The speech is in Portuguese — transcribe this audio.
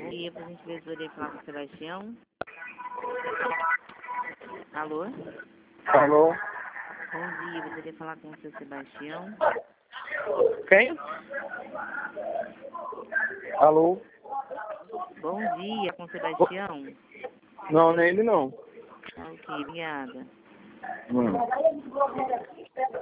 dia, por gentileza, poderia falar com o Sebastião? Alô? Alô? Bom dia, poderia falar com o seu Sebastião? Quem? Alô? Bom dia, com o Sebastião? Não, não é ele não. Tá ok, obrigada.